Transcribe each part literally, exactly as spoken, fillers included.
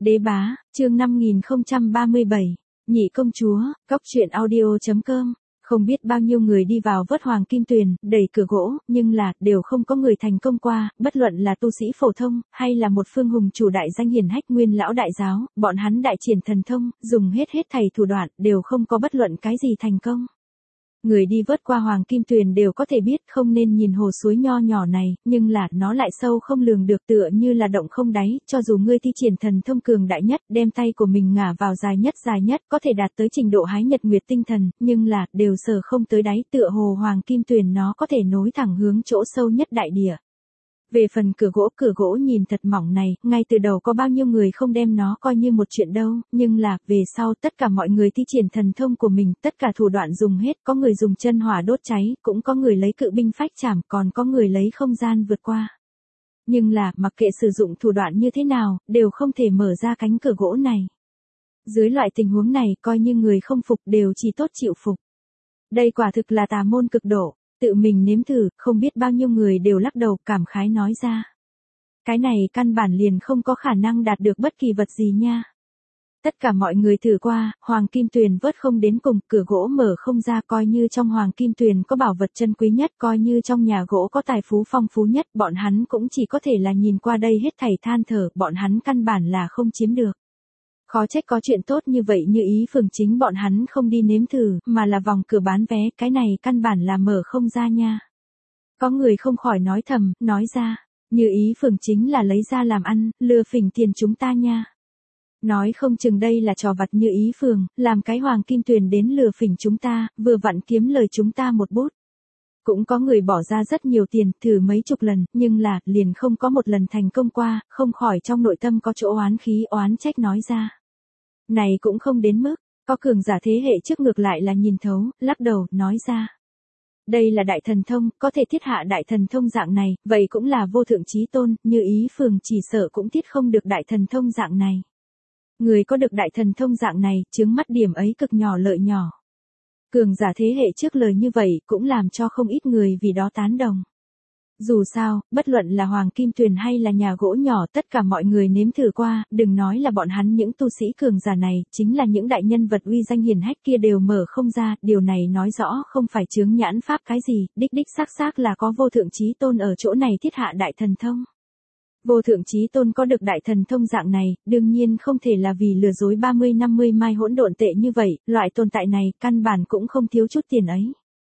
Đế bá, chương năm nghìn không trăm ba mươi bảy, nhị công chúa, cóc truyện audio.com. Không biết bao nhiêu người đi vào vớt hoàng kim tuyền, đẩy cửa gỗ, nhưng là, đều không có người thành công qua, bất luận là tu sĩ phổ thông, hay là một phương hùng chủ đại danh hiển hách nguyên lão đại giáo, bọn hắn đại triển thần thông, dùng hết hết thảy thủ đoạn, đều không có bất luận cái gì thành công. Người đi vớt qua hoàng kim tuyền đều có thể biết không nên nhìn hồ suối nho nhỏ này, nhưng là nó lại sâu không lường được, tựa như là động không đáy, cho dù ngươi thi triển thần thông cường đại nhất, đem tay của mình ngả vào dài nhất dài nhất, có thể đạt tới trình độ hái nhật nguyệt tinh thần, nhưng là, đều sờ không tới đáy, tựa hồ hoàng kim tuyền nó có thể nối thẳng hướng chỗ sâu nhất đại địa. Về phần cửa gỗ, cửa gỗ nhìn thật mỏng này, ngay từ đầu có bao nhiêu người không đem nó coi như một chuyện đâu, nhưng là, về sau tất cả mọi người thi triển thần thông của mình, tất cả thủ đoạn dùng hết, có người dùng chân hỏa đốt cháy, cũng có người lấy cự binh phách chảm, còn có người lấy không gian vượt qua. Nhưng là, mặc kệ sử dụng thủ đoạn như thế nào, đều không thể mở ra cánh cửa gỗ này. Dưới loại tình huống này, coi như người không phục đều chỉ tốt chịu phục. Đây quả thực là tà môn cực độ. Tự mình nếm thử, không biết bao nhiêu người đều lắc đầu, cảm khái nói ra. Cái này căn bản liền không có khả năng đạt được bất kỳ vật gì nha. Tất cả mọi người thử qua, hoàng kim tuyền vớt không đến cùng, cửa gỗ mở không ra, coi như trong hoàng kim tuyền có bảo vật chân quý nhất, coi như trong nhà gỗ có tài phú phong phú nhất, bọn hắn cũng chỉ có thể là nhìn qua đây hết thảy than thở, bọn hắn căn bản là không chiếm được. Khó trách có chuyện tốt như vậy như ý phường chính bọn hắn không đi nếm thử, mà là vòng cửa bán vé, cái này căn bản là mở không ra nha. Có người không khỏi nói thầm, nói ra, như ý phường chính là lấy ra làm ăn, lừa phỉnh tiền chúng ta nha. Nói không chừng đây là trò vặt như ý phường, làm cái hoàng kim tuyền đến lừa phỉnh chúng ta, vừa vặn kiếm lời chúng ta một bút. Cũng có người bỏ ra rất nhiều tiền, thử mấy chục lần, nhưng là, liền không có một lần thành công qua, không khỏi trong nội tâm có chỗ oán khí oán trách nói ra. Này cũng không đến mức, có cường giả thế hệ trước ngược lại là nhìn thấu, lắc đầu, nói ra. Đây là đại thần thông, có thể thiết hạ đại thần thông dạng này, vậy cũng là vô thượng chí tôn, như ý phường chỉ sợ cũng thiết không được đại thần thông dạng này. Người có được đại thần thông dạng này, chướng mắt điểm ấy cực nhỏ lợi nhỏ. Cường giả thế hệ trước lời như vậy, cũng làm cho không ít người vì đó tán đồng. Dù sao, bất luận là hoàng kim tuyền hay là nhà gỗ nhỏ, tất cả mọi người nếm thử qua, đừng nói là bọn hắn những tu sĩ cường giả này, chính là những đại nhân vật uy danh hiển hách kia đều mở không ra, điều này nói rõ không phải chướng nhãn pháp cái gì, đích đích xác xác là có vô thượng chí tôn ở chỗ này thiết hạ đại thần thông. Vô thượng chí tôn có được đại thần thông dạng này, đương nhiên không thể là vì lừa dối ba mươi năm mươi mai hỗn độn tệ như vậy, loại tồn tại này căn bản cũng không thiếu chút tiền ấy.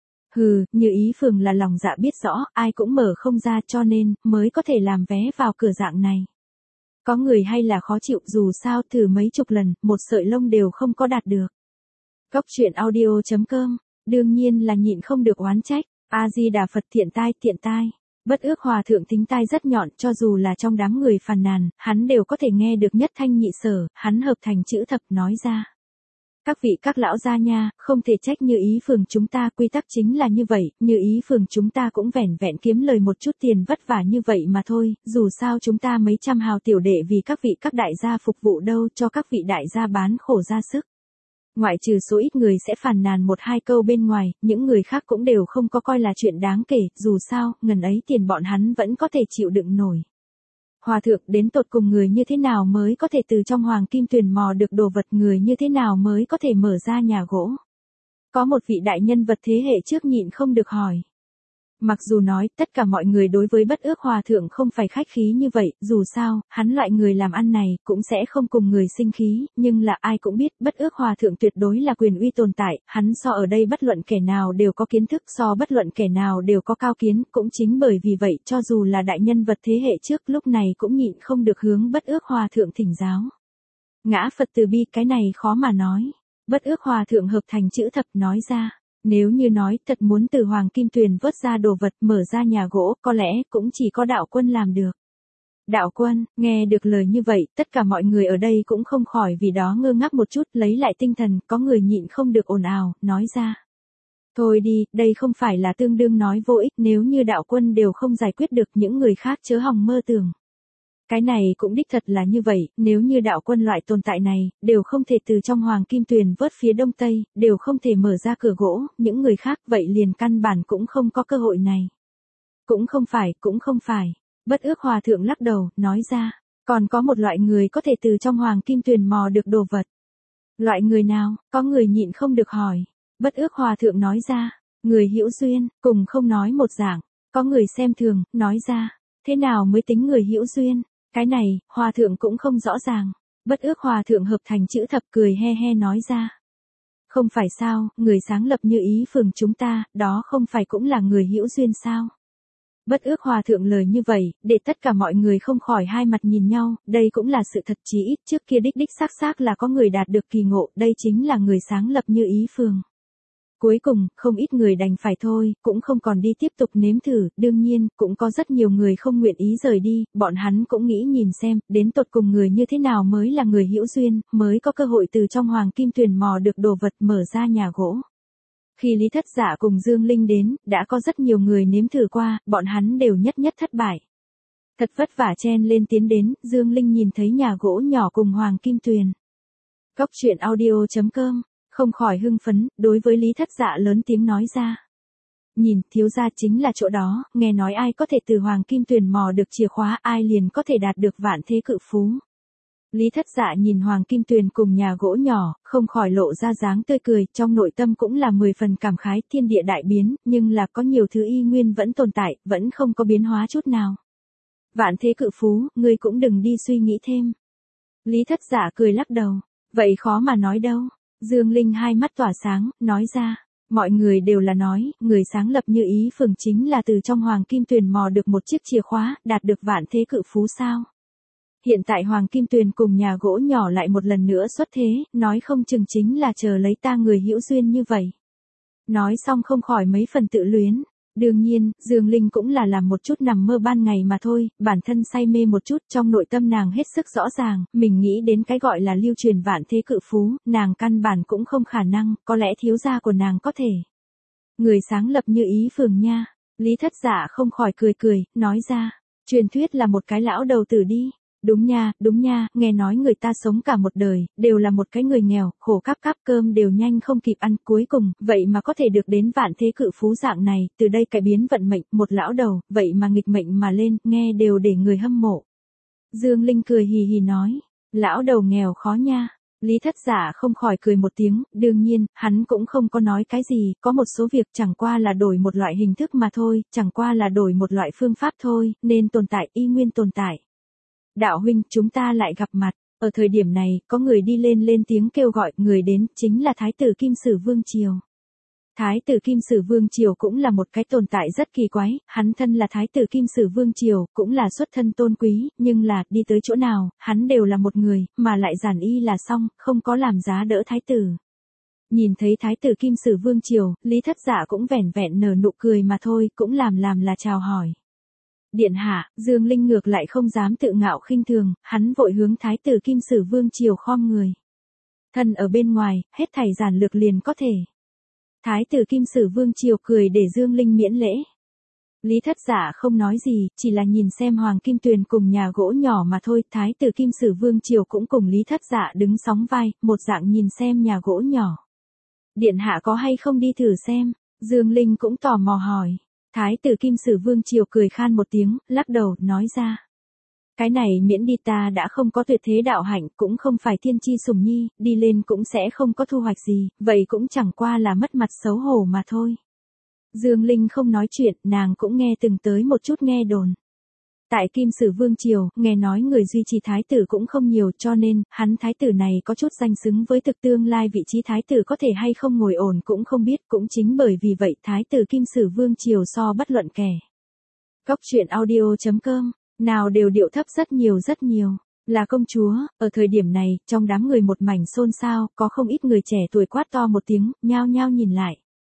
Hừ, như ý phường là lòng dạ biết rõ, ai cũng mở không ra cho nên, mới có thể làm vé vào cửa dạng này. Có người hay là khó chịu dù sao thử mấy chục lần, một sợi lông đều không có đạt được. Cóc truyện audio.com, đương nhiên là nhịn không được oán trách, A-di-đà Phật thiện tai thiện tai. Bất ước hòa thượng tính tai rất nhọn, cho dù là trong đám người phàn nàn, hắn đều có thể nghe được nhất thanh nhị sở, hắn hợp thành chữ thập nói ra. Các vị các lão gia nha, không thể trách như ý phường chúng ta, quy tắc chính là như vậy, như ý phường chúng ta cũng vẻn vẹn kiếm lời một chút tiền vất vả như vậy mà thôi, dù sao chúng ta mấy trăm hào tiểu đệ vì các vị các đại gia phục vụ đâu, cho các vị đại gia bán khổ ra sức. Ngoại trừ số ít người sẽ phàn nàn một hai câu bên ngoài, những người khác cũng đều không có coi là chuyện đáng kể, dù sao, ngần ấy tiền bọn hắn vẫn có thể chịu đựng nổi. Hòa thượng đến tột cùng người như thế nào mới có thể từ trong hoàng kim tuyền mò được đồ vật, người như thế nào mới có thể mở ra nhà gỗ. Có một vị đại nhân vật thế hệ trước nhịn không được hỏi. Mặc dù nói tất cả mọi người đối với bất ước hòa thượng không phải khách khí như vậy, dù sao, hắn loại người làm ăn này cũng sẽ không cùng người sinh khí, nhưng là ai cũng biết bất ước hòa thượng tuyệt đối là quyền uy tồn tại, hắn so ở đây bất luận kẻ nào đều có kiến thức, so bất luận kẻ nào đều có cao kiến, cũng chính bởi vì vậy cho dù là đại nhân vật thế hệ trước lúc này cũng nhịn không được hướng bất ước hòa thượng thỉnh giáo. Ngã Phật từ bi cái này khó mà nói, bất ước hòa thượng hợp thành chữ thập nói ra. Nếu như nói thật muốn từ hoàng kim tuyền vớt ra đồ vật mở ra nhà gỗ, có lẽ cũng chỉ có đạo quân làm được. Đạo quân, nghe được lời như vậy, tất cả mọi người ở đây cũng không khỏi vì đó ngơ ngác một chút, lấy lại tinh thần, có người nhịn không được ồn ào, nói ra. Thôi đi, đây không phải là tương đương nói vô ích, nếu như đạo quân đều không giải quyết được những người khác chớ hòng mơ tưởng. Cái này cũng đích thật là như vậy, nếu như đạo quân loại tồn tại này, đều không thể từ trong hoàng kim tuyền vớt phía đông tây, đều không thể mở ra cửa gỗ, những người khác vậy liền căn bản cũng không có cơ hội này. Cũng không phải, cũng không phải. Bất ước hòa thượng lắc đầu, nói ra. Còn có một loại người có thể từ trong hoàng kim tuyền mò được đồ vật. Loại người nào? Có người nhịn không được hỏi. Bất Ước Hòa thượng nói ra, người hữu duyên, cùng không nói một dạng. Có người xem thường, nói ra, thế nào mới tính người hữu duyên? Cái này, Hòa thượng cũng không rõ ràng. Bất Ước Hòa thượng hợp thành chữ thập cười he he nói ra. Không phải sao, người sáng lập Như Ý phường chúng ta, đó không phải cũng là người hữu duyên sao? Bất Ước Hòa thượng lời như vậy, để tất cả mọi người không khỏi hai mặt nhìn nhau, đây cũng là sự thật, chí ít trước kia đích đích xác xác là có người đạt được kỳ ngộ, đây chính là người sáng lập Như Ý phường. Cuối cùng, không ít người đành phải thôi, cũng không còn đi tiếp tục nếm thử, đương nhiên, cũng có rất nhiều người không nguyện ý rời đi, bọn hắn cũng nghĩ nhìn xem, đến tột cùng người như thế nào mới là người hữu duyên, mới có cơ hội từ trong hoàng kim tuyền mò được đồ vật mở ra nhà gỗ. Khi Lý Thất Dạ cùng Dương Linh đến, đã có rất nhiều người nếm thử qua, bọn hắn đều nhất nhất thất bại. Thật vất vả chen lên tiến đến, Dương Linh nhìn thấy nhà gỗ nhỏ cùng hoàng kim tuyền. Cóc truyện audio chấm com, không khỏi hưng phấn, đối với Lý Thất Dạ lớn tiếng nói ra. Nhìn, thiếu gia chính là chỗ đó, nghe nói ai có thể từ hoàng kim tuyền mò được chìa khóa, ai liền có thể đạt được vạn thế cự phú. Lý Thất Dạ nhìn hoàng kim tuyền cùng nhà gỗ nhỏ, không khỏi lộ ra dáng tươi cười, trong nội tâm cũng là mười phần cảm khái, thiên địa đại biến, nhưng là có nhiều thứ y nguyên vẫn tồn tại, vẫn không có biến hóa chút nào. Vạn thế cự phú, ngươi cũng đừng đi suy nghĩ thêm. Lý Thất Dạ cười lắc đầu, vậy khó mà nói đâu. Dương Linh hai mắt tỏa sáng, nói ra, mọi người đều là nói, người sáng lập Như Ý phường chính là từ trong hoàng kim tuyền mò được một chiếc chìa khóa, đạt được vạn thế cự phú sao. Hiện tại hoàng kim tuyền cùng nhà gỗ nhỏ lại một lần nữa xuất thế, nói không chừng chính là chờ lấy ta người hữu duyên như vậy. Nói xong không khỏi mấy phần tự luyến. Đương nhiên, Dương Linh cũng là làm một chút nằm mơ ban ngày mà thôi, bản thân say mê một chút, trong nội tâm nàng hết sức rõ ràng, mình nghĩ đến cái gọi là lưu truyền vạn thế cự phú, nàng căn bản cũng không khả năng, có lẽ thiếu gia của nàng có thể. Người sáng lập Như Ý phường nha. Lý Thất Dạ không khỏi cười cười, nói ra, truyền thuyết là một cái lão đầu tử đi. Đúng nha, đúng nha, nghe nói người ta sống cả một đời, đều là một cái người nghèo, khổ cáp cáp cơm đều nhanh không kịp ăn, cuối cùng, vậy mà có thể được đến vạn thế cự phú dạng này, từ đây cải biến vận mệnh, một lão đầu, vậy mà nghịch mệnh mà lên, nghe đều để người hâm mộ. Dương Linh cười hì hì nói, lão đầu nghèo khó nha. Lý Thất Dạ không khỏi cười một tiếng, đương nhiên, hắn cũng không có nói cái gì, có một số việc chẳng qua là đổi một loại hình thức mà thôi, chẳng qua là đổi một loại phương pháp thôi, nên tồn tại y nguyên tồn tại. Đạo huynh, chúng ta lại gặp mặt. Ở thời điểm này, có người đi lên lên tiếng kêu gọi, người đến, chính là Thái tử Kim Sử Vương Triều. Thái tử Kim Sử Vương Triều cũng là một cái tồn tại rất kỳ quái, hắn thân là Thái tử Kim Sử Vương Triều, cũng là xuất thân tôn quý, nhưng là, đi tới chỗ nào, hắn đều là một người, mà lại giản y là xong, không có làm giá đỡ Thái tử. Nhìn thấy Thái tử Kim Sử Vương Triều, Lý Thất Dạ cũng vẻn vẹn nở nụ cười mà thôi, cũng làm làm là chào hỏi. Điện hạ, Dương Linh ngược lại không dám tự ngạo khinh thường, hắn vội hướng Thái tử Kim Sử Vương Triều khom người. Thân ở bên ngoài, hết thảy giản lược liền có thể. Thái tử Kim Sử Vương Triều cười để Dương Linh miễn lễ. Lý Thất Dạ không nói gì, chỉ là nhìn xem hoàng kim tuyền cùng nhà gỗ nhỏ mà thôi, Thái tử Kim Sử Vương Triều cũng cùng Lý Thất Dạ đứng sóng vai, một dạng nhìn xem nhà gỗ nhỏ. Điện hạ có hay không đi thử xem? Dương Linh cũng tò mò hỏi. Thái tử Kim Sử Vương Triều cười khan một tiếng, lắc đầu, nói ra. Cái này miễn đi, ta đã không có tuyệt thế đạo hạnh, cũng không phải thiên chi sủng nhi, đi lên cũng sẽ không có thu hoạch gì, vậy cũng chẳng qua là mất mặt xấu hổ mà thôi. Dương Linh không nói chuyện, nàng cũng nghe từng tới một chút nghe đồn. Tại Kim Sử Vương Triều, nghe nói người duy trì thái tử cũng không nhiều, cho nên, hắn thái tử này có chút danh xứng với thực tương lai vị trí thái tử có thể hay không ngồi ổn cũng không biết, cũng chính bởi vì vậy thái tử Kim Sử Vương Triều so bất luận kẻ. Cóc truyện audio chấm com, nào đều điệu thấp rất nhiều rất nhiều. Là công chúa, ở thời điểm này, trong đám người một mảnh xôn xao, có không ít người trẻ tuổi quát to một tiếng, nhao nhao nhìn lại.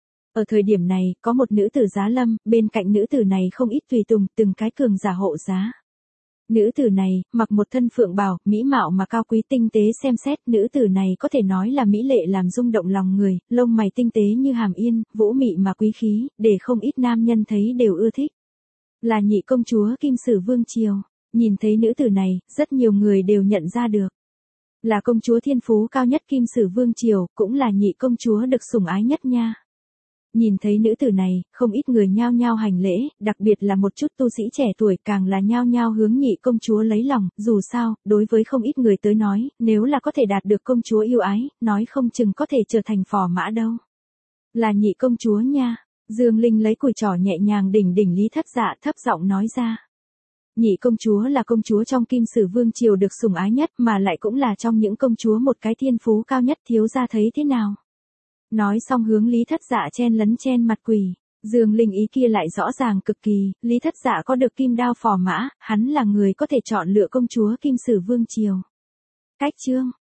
Ở thời điểm này, có một nữ tử giá lâm, bên cạnh nữ tử này không ít tùy tùng, từng cái cường giả hộ giá. Nữ tử này, mặc một thân phượng bào, mỹ mạo mà cao quý tinh tế xem xét, nữ tử này có thể nói là mỹ lệ làm rung động lòng người, lông mày tinh tế như hàm yên, vũ mị mà quý khí, để không ít nam nhân thấy đều ưa thích. Là nhị công chúa Kim Sử Vương Triều, nhìn thấy nữ tử này, rất nhiều người đều nhận ra được. Là công chúa thiên phú cao nhất Kim Sử Vương Triều, cũng là nhị công chúa được sủng ái nhất nha. Nhìn thấy nữ tử này, không ít người nhao nhao hành lễ, đặc biệt là một chút tu sĩ trẻ tuổi càng là nhao nhao hướng nhị công chúa lấy lòng, dù sao, đối với không ít người tới nói, nếu là có thể đạt được công chúa yêu ái, nói không chừng có thể trở thành phò mã đâu. Là nhị công chúa nha. Dương Linh lấy cùi trỏ nhẹ nhàng đỉnh đỉnh Lý Thất Dạ, thấp giọng nói ra. Nhị công chúa là công chúa trong Kim Sử Vương triều được sủng ái nhất, mà lại cũng là trong những công chúa một cái thiên phú cao nhất, thiếu gia thấy thế nào? Nói xong hướng Lý Thất Dạ chen lấn chen mặt quỳ. Dương Linh ý kia lại rõ ràng cực kỳ, Lý Thất Dạ có được kim đao phò mã, hắn là người có thể chọn lựa công chúa Kim Sử Vương triều. Cách chương